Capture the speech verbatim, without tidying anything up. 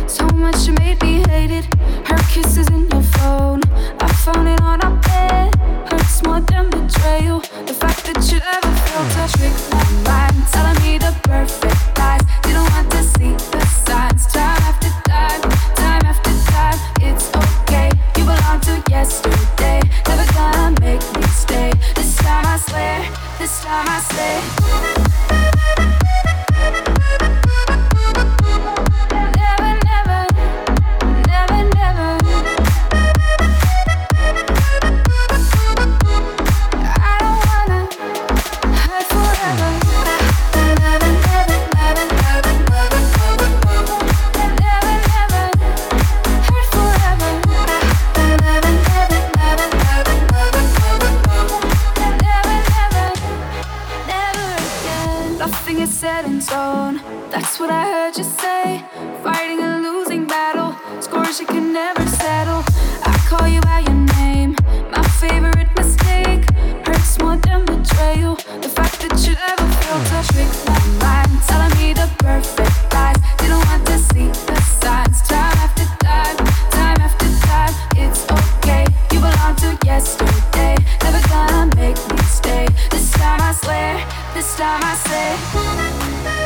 So much you made me hate it. Her kisses in your phone, I found it on our bed. Hurts more than betrayal. The fact that you ever felt a trick my mind, telling me the perfect lies. Didn't want to see the signs. Time after time, time after time. It's okay, you belong to yesterday. Never gonna make me stay. This time I swear, this time I swear. Nothing is set in stone. That's what I heard you say. Fighting a losing battle, scores you can never settle. I call you by your name, my favorite mistake. Hurts more than betrayal. The fact that you ever felt a trick my mind, telling me the perfect lies. Didn't want to see the signs. Time after time, time after time. It's okay, you belong to yesterday. Never gonna make me stay. This time I swear, this time I say.